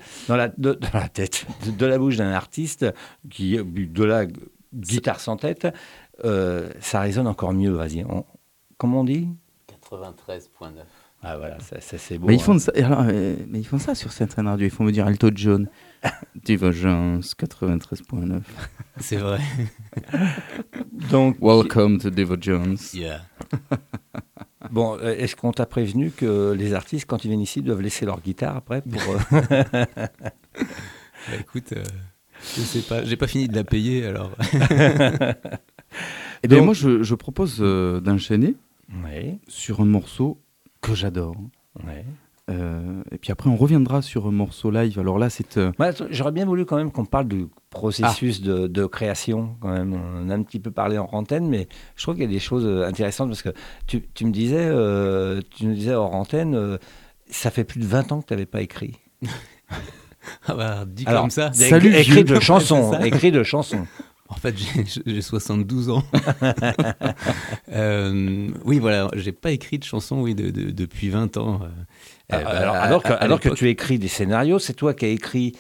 de la bouche d'un artiste qui de la guitare sans tête, ça résonne encore mieux. Vas-y, comment on dit? 93.9. Ah voilà, ça c'est beau. Mais ils font ça. Mais ils font ça sur certaines radios. Ils font me dire Alto John. Divergence 93.9. C'est vrai. Donc, welcome to Divergence. Yeah. Bon, est-ce qu'on t'a prévenu que les artistes, quand ils viennent ici, doivent laisser leur guitare après pour... Écoute, je sais pas, j'ai pas fini de la payer alors. Et bien moi, je propose d'enchaîner sur un morceau que j'adore. Ouais. Et puis après, on reviendra sur un morceau live. Alors là, c'est... J'aurais bien voulu quand même qu'on parle du processus de création. Quand même. On a un petit peu parlé en antenne, mais je trouve qu'il y a des choses intéressantes parce que tu nous disais hors antenne, ça fait plus de 20 ans que tu n'avais pas écrit. Ah bah, dit comme ça. Écrit de chansons. En fait, j'ai 72 ans. Oui, voilà, j'ai pas écrit de chansons depuis 20 ans. Alors que tu écris des scénarios, c'est toi qui as écrit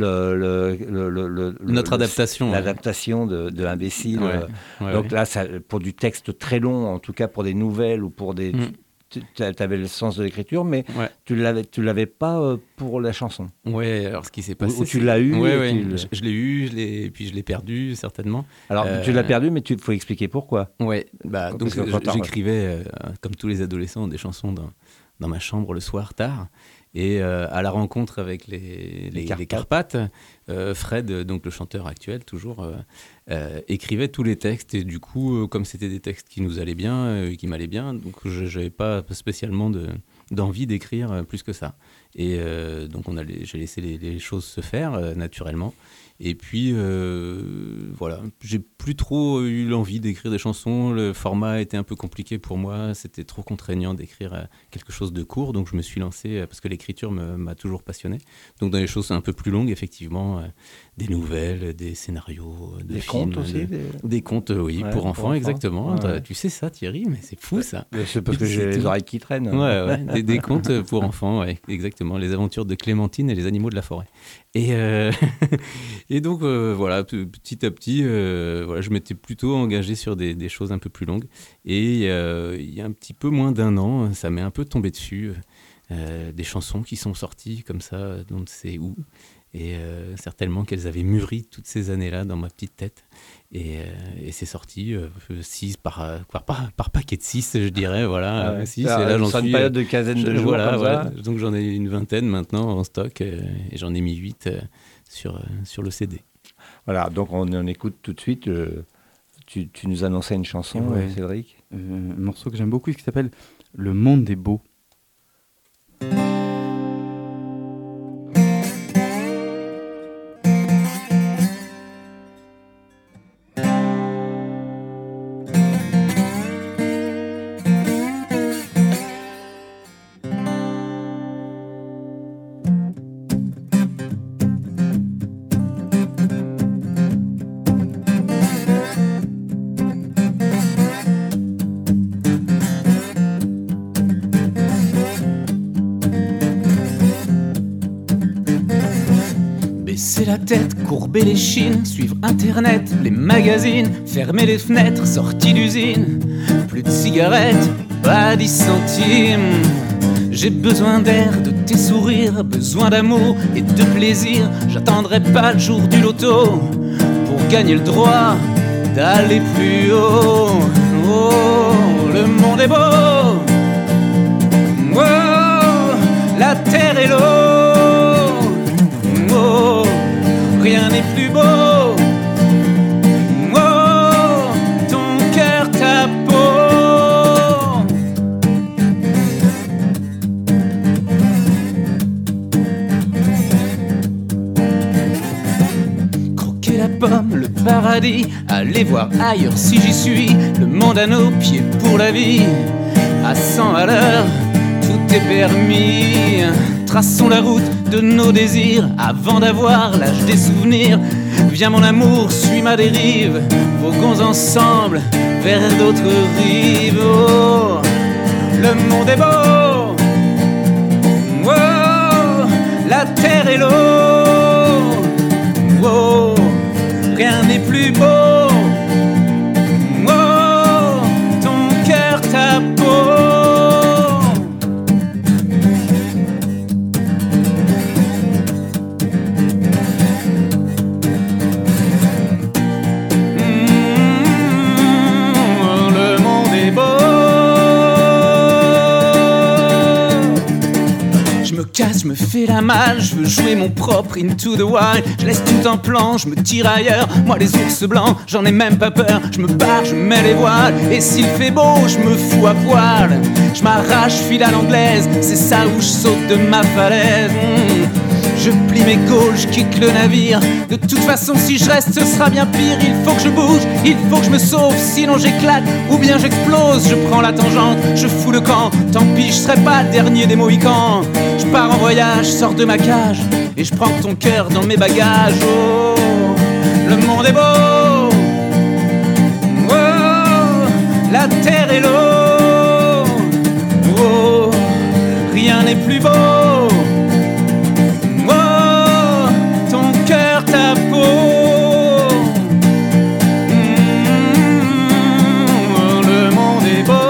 notre adaptation. L'adaptation de Imbécile. Donc là, pour du texte très long, en tout cas pour des nouvelles ou pour des... Tu avais le sens de l'écriture, mais tu l'avais pas pour la chanson. Oui, alors ce qui s'est passé... Ou tu l'as eu. Je l'ai eu, puis je l'ai perdu, certainement. Alors, tu l'as perdu, mais il faut expliquer pourquoi. Oui, donc j'écrivais, comme tous les adolescents, des chansons dans ma chambre le soir tard. Et à la rencontre avec les Carpates, Fred, donc le chanteur actuel, toujours, écrivait tous les textes. Et du coup, comme c'était des textes qui nous allaient bien, qui m'allaient bien, donc je n'avais pas spécialement d'envie d'écrire plus que ça. Et donc j'ai laissé les choses se faire naturellement. Et puis, voilà, j'ai plus trop eu l'envie d'écrire des chansons. Le format était un peu compliqué pour moi. C'était trop contraignant d'écrire quelque chose de court. Donc, je me suis lancé, parce que l'écriture m'a toujours passionné. Donc, dans les choses un peu plus longues, effectivement, des nouvelles, des scénarios, des films. Contes aussi Des contes, oui, pour enfants, exactement. Ouais. Tu sais ça, Thierry, mais c'est fou, ça. C'est parce que j'ai les oreilles qui traînent. Ouais. Des contes pour enfants, ouais, exactement. Les aventures de Clémentine et les animaux de la forêt. Et donc, voilà, petit à petit, je m'étais plutôt engagé sur des choses un peu plus longues. Et il y a un petit peu moins d'un an, ça m'est un peu tombé dessus. Des chansons qui sont sorties comme ça, dont on sait où. Et certainement qu'elles avaient mûri toutes ces années-là dans ma petite tête. Et c'est sorti 6 par paquet de 6, je dirais. Voilà, 6. Et là, j'en suis une période de quinzaine de jours. Voilà. Donc j'en ai une vingtaine maintenant en stock. Et j'en ai mis 8 sur le CD. Voilà, donc on écoute tout de suite. Tu nous annonçais une chanson, Cédric. Un morceau que j'aime beaucoup qui s'appelle « Le monde est beau ». Baisser la tête, courber les chines, suivre internet, les magazines, fermer les fenêtres, sorties d'usine. Plus de cigarettes, pas 10 centimes. J'ai besoin d'air, de tes sourires, besoin d'amour et de plaisir. J'attendrai pas le jour du loto pour gagner le droit d'aller plus haut. Oh, le monde est beau. Oh, la terre et l'eau. Oh, rien n'est plus beau. Oh, ton cœur, ta peau. Croquer la pomme, le paradis, aller voir ailleurs si j'y suis. Le monde à nos pieds pour la vie, à 100 à l'heure, tout est permis. Traçons la route de nos désirs avant d'avoir l'âge des souvenirs. Viens mon amour, suis ma dérive, voguons ensemble vers d'autres rives. Oh, le monde est beau, oh, la terre et l'eau, oh, rien n'est plus beau, oh, ton cœur, ta peau. Je me fais la malle, je veux jouer mon propre Into the Wild. Je laisse tout en plan, je me tire ailleurs. Moi les ours blancs, j'en ai même pas peur. Je me barre, je mets les voiles. Et s'il fait beau, je me fous à poil. Je m'arrache, file à l'anglaise. C'est ça où je saute de ma falaise. Je plie mes gaules, je quitte le navire. De toute façon si je reste ce sera bien pire. Il faut que je bouge, il faut que je me sauve. Sinon j'éclate ou bien j'explose. Je prends la tangente, je fous le camp. Tant pis, je serai pas le dernier des Mohicans. Je pars en voyage, sors de ma cage. Et je prends ton cœur dans mes bagages. Oh, le monde est beau, oh, la terre et l'eau, oh, rien n'est plus beau. Ta peau, le monde est beau.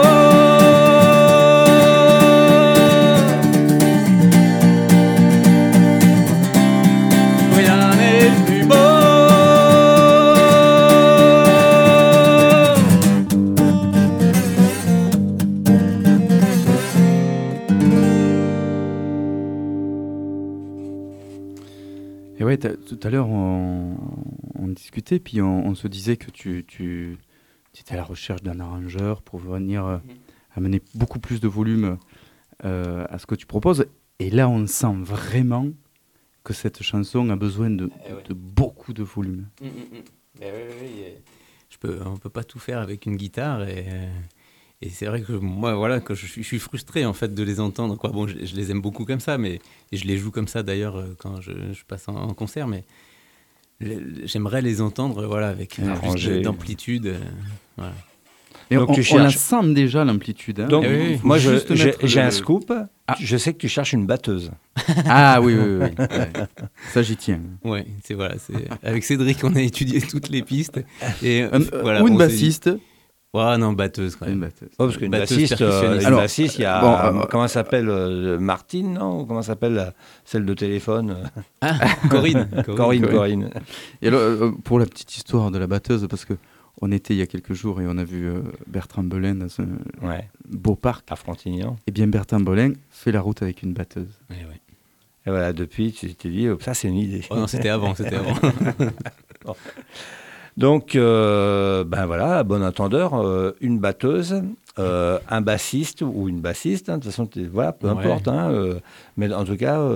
Rien n'est plus beau. Et ouais, tout à l'heure, on discutait, puis on se disait que tu étais à la recherche d'un arrangeur pour venir amener beaucoup plus de volume à ce que tu proposes. Et là, on sent vraiment que cette chanson a besoin de beaucoup de volume. On peut pas tout faire avec une guitare et c'est vrai que moi, voilà, que je suis frustré en fait de les entendre. Quoi. Bon, je les aime beaucoup comme ça, mais et je les joue comme ça d'ailleurs quand je passe en concert. Mais j'aimerais les entendre, voilà, avec plus d'amplitude. Voilà. Et donc on la sent déjà l'amplitude. Hein. Donc moi, j'ai un scoop. Ah. Je sais que tu cherches une batteuse. Ah oui. Ouais. Ça, j'y tiens. Ouais, c'est avec Cédric, on a étudié toutes les pistes. Et voilà, ou une bassiste. Ouais, non, batteuse quand même. Une batteuse. Oh, parce qu'une bassiste, il y a. Comment elle s'appelle Martine, non? Comment s'appelle celle de téléphone? Corinne. Corinne. Et alors, pour la petite histoire de la batteuse, parce qu'on était il y a quelques jours et on a vu Bertrand Belin dans ce beau parc. À Frontignan. Et bien, Bertrand Belin fait la route avec une batteuse. Ouais. Et voilà, depuis, tu t'es dit, ça, c'est une idée. Oh non, c'était avant. Bon. Donc, voilà, à bon entendeur, une batteuse, un bassiste ou une bassiste, hein, de toute façon, voilà, peu importe. Hein, mais en tout cas,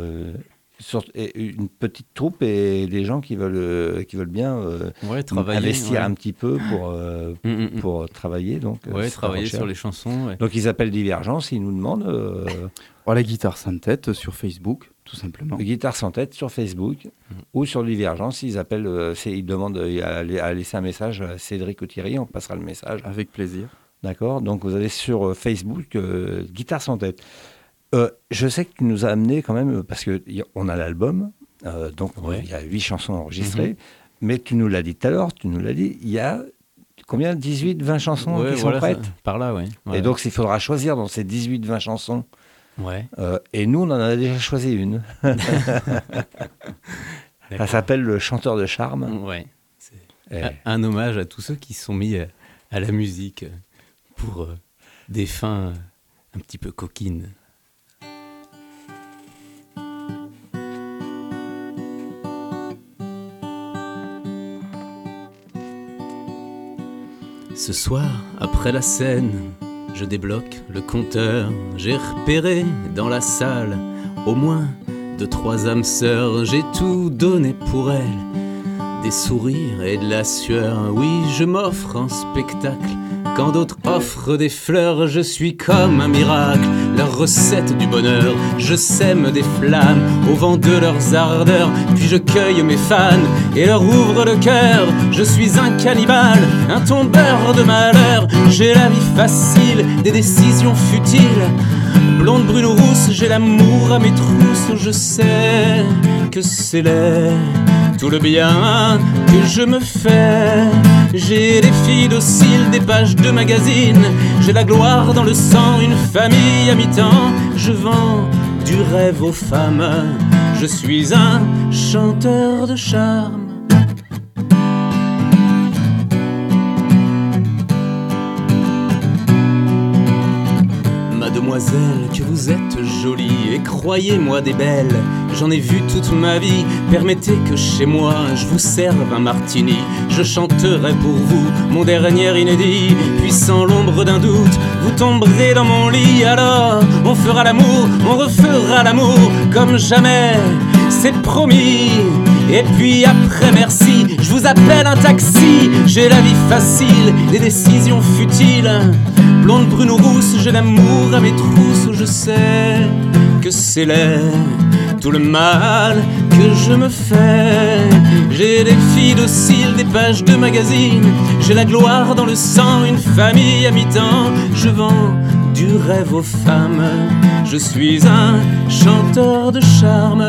une petite troupe et des gens qui veulent bien investir un petit peu pour travailler. Donc, travailler sur les chansons. Ouais. Donc, ils appellent Divergence, ils nous demandent... la guitare sans tête sur Facebook, tout simplement. Guitare sans tête sur Facebook ou sur Divergence. Ils appellent, ils demandent à laisser un message à Cédric ou Thierry, on passera le message. Avec plaisir. D'accord. Donc vous allez sur Facebook, Guitare sans tête. Je sais que tu nous as amené quand même, parce qu'on a l'album, donc il y a 8 chansons enregistrées, mais tu nous l'as dit tout à l'heure, il y a combien, 18, 20 chansons qui sont prêtes par là, ouais. Et donc il faudra choisir dans ces 18, 20 chansons. Ouais. Et nous, on en a déjà choisi une. Ça s'appelle Le Chanteur de Charme. Ouais. C'est un hommage à tous ceux qui se sont mis à la musique pour des fins un petit peu coquines. Ce soir, après la scène, je débloque le compteur. J'ai repéré dans la salle au moins 2-3 âmes sœurs. J'ai tout donné pour elles, des sourires et de la sueur. Oui, je m'offre un spectacle Quand d'autres offrent des fleurs, je suis comme un miracle. Leur recette du bonheur, je sème des flammes au vent de leurs ardeurs. Puis je cueille mes fans et leur ouvre le cœur. Je suis un cannibale, un tombeur de malheur. J'ai la vie facile, des décisions futiles. Blonde, brune ou rousse, j'ai l'amour à mes trousses. Je sais que c'est laid, tout le bien que je me fais. J'ai des filles dociles, des pages de magazines. J'ai la gloire dans le sang, une famille à mi-temps. Je vends du rêve aux femmes. Je suis un chanteur de charme. Mademoiselle, que vous êtes jolie et croyez-moi des belles, j'en ai vu toute ma vie. Permettez que chez moi je vous serve un martini. Je chanterai pour vous mon dernier inédit. Puis sans l'ombre d'un doute, vous tomberez dans mon lit. Alors on fera l'amour, on refera l'amour comme jamais, c'est promis. Et puis après merci, je vous appelle un taxi. J'ai la vie facile, des décisions futiles. Blonde, brune ou rousse, j'ai l'amour à mes trousses. Je sais que c'est laid, tout le mal que je me fais. J'ai des filles dociles, des pages de magazines. J'ai la gloire dans le sang, une famille à mi-temps. Je vends du rêve aux femmes. Je suis un chanteur de charme.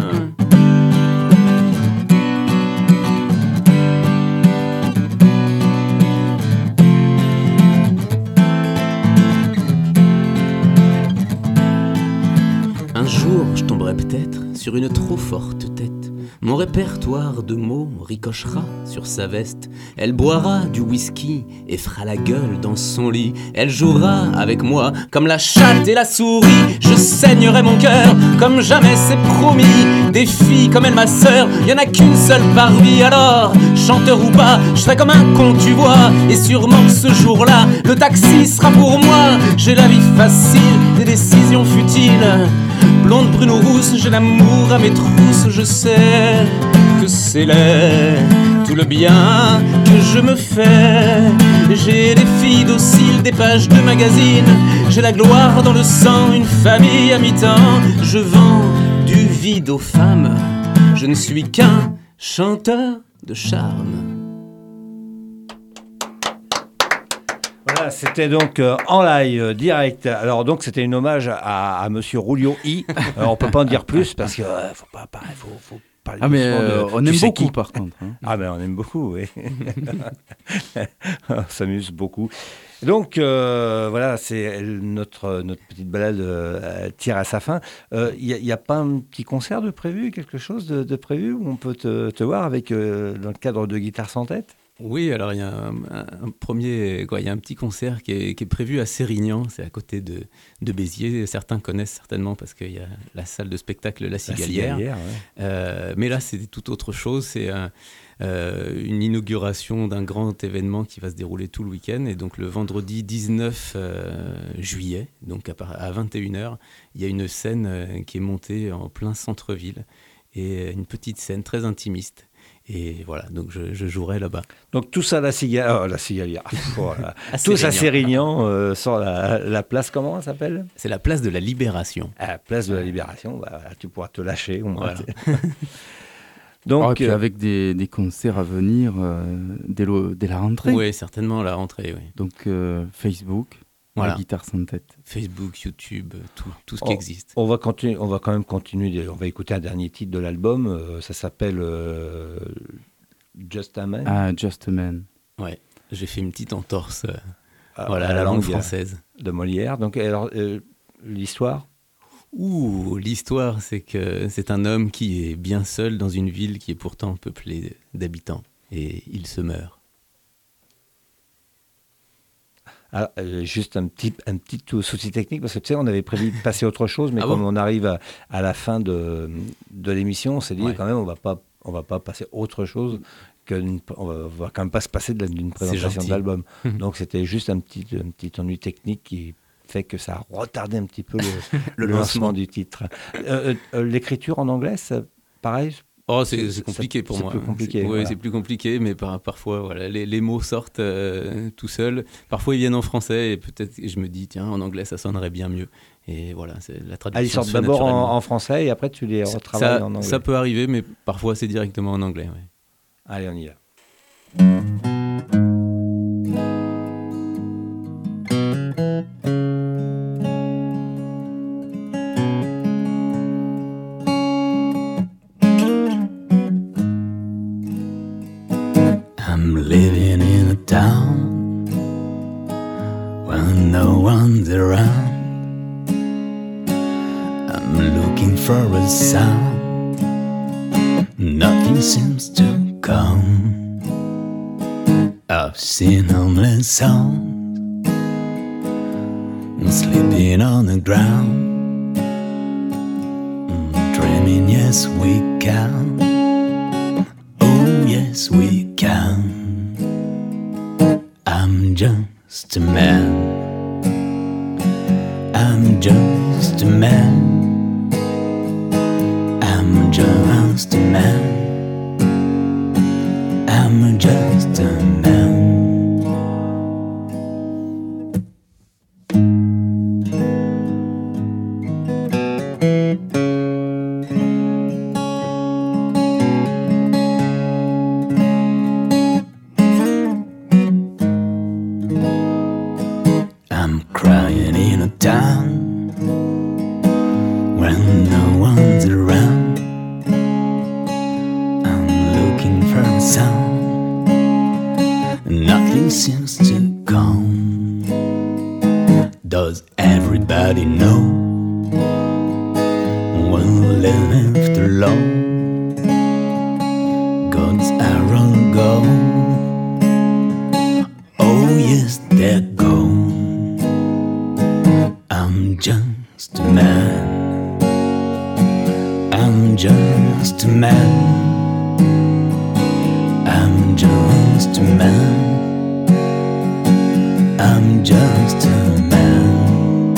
Un jour, je tomberai peut-être sur une trop forte tête. Mon répertoire de mots ricochera sur sa veste. Elle boira du whisky et fera la gueule dans son lit. Elle jouera avec moi comme la chatte et la souris. Je saignerai mon cœur comme jamais c'est promis. Des filles comme elle, ma sœur, y en a qu'une seule par vie. Alors, chanteur ou pas, je serai comme un con, tu vois. Et sûrement que ce jour-là, le taxi sera pour moi. J'ai la vie facile, des décisions futiles. Blonde, brune ou rousse, j'ai l'amour à mes trousses. Je sais que c'est laid, tout le bien que je me fais. J'ai des filles dociles, des pages de magazines. J'ai la gloire dans le sang, une famille à mi-temps. Je vends du vide aux femmes. Je ne suis qu'un chanteur de charme. Voilà, c'était donc en live, direct. Alors donc c'était un hommage à Monsieur Rulio I. On peut pas en dire plus parce que faut pas parler, faut parler. Ah mais on aime beaucoup qui. par contre. Hein. Ah ben on aime beaucoup, oui. On s'amuse beaucoup. Donc voilà, c'est notre petite balade tire à sa fin. Il y a pas un petit concert de prévu, quelque chose de prévu où on peut te voir avec dans le cadre de Guitare sans tête? Oui, alors il y a un premier, il y a un petit concert qui est prévu à Sérignan, c'est à côté de Béziers. Certains connaissent certainement parce qu'il y a la salle de spectacle La Cigalière. Ouais. Mais là, c'est tout autre chose. C'est une inauguration d'un grand événement qui va se dérouler tout le week-end. Et donc le vendredi 19 juillet, donc à 21h, il y a une scène qui est montée en plein centre-ville et une petite scène très intimiste. Et voilà, donc je jouerai là-bas. Donc tout ça, la Cigalière. Voilà. Tout ça, Sérignan, sur la place, comment ça s'appelle? C'est la place de la Libération. À la place de la Libération, bah, tu pourras te lâcher. Voilà. Donc, et puis avec des concerts à venir dès la rentrée. Oui, certainement la rentrée, oui. Donc Facebook, voilà. La Guitare sans tête. Facebook, YouTube, tout ce qui existe. On va quand même continuer. On va écouter un dernier titre de l'album. Ça s'appelle Just a Man. Ah, Just a Man. Ouais, j'ai fait une petite entorse à la langue française. De Molière. Donc, alors, l'histoire? L'histoire, c'est que c'est un homme qui est bien seul dans une ville qui est pourtant peuplée d'habitants. Et il se meurt. Alors, juste un petit souci technique, parce que tu sais, on avait prévu de passer autre chose, mais comme on arrive à la fin de l'émission, on s'est dit quand même, on va pas passer autre chose on va quand même pas se passer d'une présentation de l'album. Donc c'était juste un petit ennui technique qui fait que ça a retardé un petit peu le lancement du titre. L'écriture en anglais, c'est pareil, Oh, c'est compliqué pour moi. C'est plus compliqué. Oui, voilà. c'est plus compliqué, mais parfois, voilà, les mots sortent tout seuls. Parfois, ils viennent en français et peut-être je me dis, tiens, en anglais, ça sonnerait bien mieux. Et voilà, c'est la traduction. Ils sortent se fait d'abord naturellement. en français et après tu les retravailles en anglais. Ça peut arriver, mais parfois, c'est directement en anglais. Ouais. Allez, on y va. I'm living in a town where no one's around. I'm looking for a sound. Nothing seems to come. I've seen homeless sounds sleeping on the ground. Dreaming, yes we can. Oh yes we can. I'm just a man. I'm just a man. I'm just a man. I'm just a man. I'm crying in a town when no one's around. I'm looking for a sound. Nothing seems to come. Does everybody know when we're left alone? God's arrow go. Oh yes, they're gone. I'm just a man. I'm just a man. I'm just a man. I'm just a man.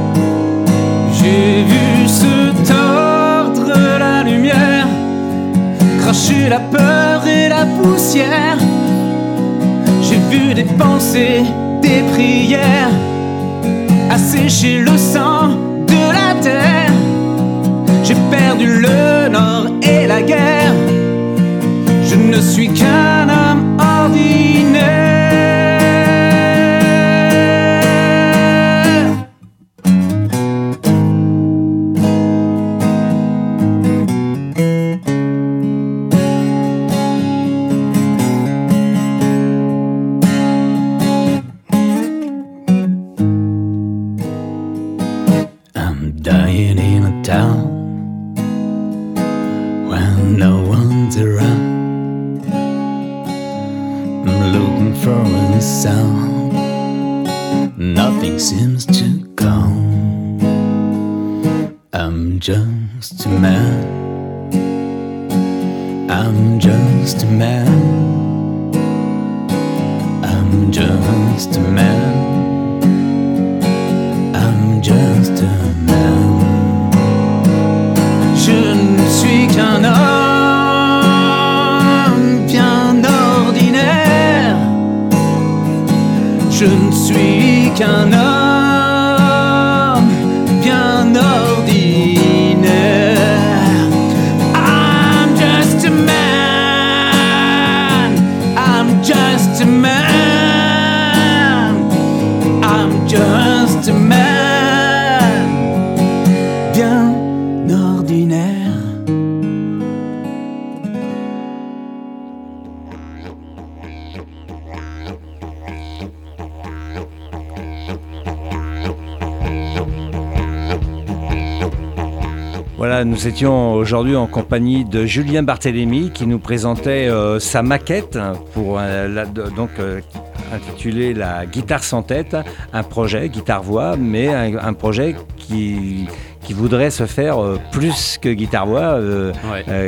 J'ai vu se tordre la lumière, cracher la peur et la poussière. J'ai vu des pensées, des prières, assécher le sang de la terre. J'ai perdu le nord et la guerre. Je ne suis qu'un homme ordinaire. I'm dying in a town when no one's around. I'm looking for a sound. Nothing seems to come. I'm just a man. I'm just a man. I'm just a man. I'm just a man. Je ne suis qu'un homme bien ordinaire. Je ne suis qu'un homme bien ordinaire. I'm just a man. I'm just a man. I'm just a man. Bien ordinaire. Voilà, nous étions aujourd'hui en compagnie de Julien Barthélémy qui nous présentait sa maquette pour intitulé La guitare sans tête, un projet guitare-voix, mais un projet qui voudrait se faire plus que guitare-voix,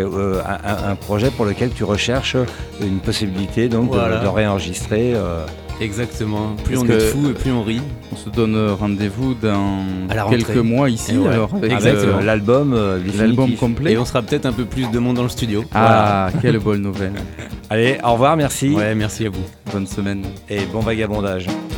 un projet pour lequel tu recherches une possibilité donc Voilà. de réenregistrer Exactement. Plus Parce on est que- fou et plus on rit. On se donne rendez-vous dans À la rentrée. quelques mois ici, Et ouais. alors, avec Avec l'album l'album définitif. complet. Et on sera peut-être un peu plus de monde dans le studio. Ah, quelle bonne nouvelle. Allez, au revoir, merci Ouais, merci à vous. Bonne semaine. et bon vagabondage.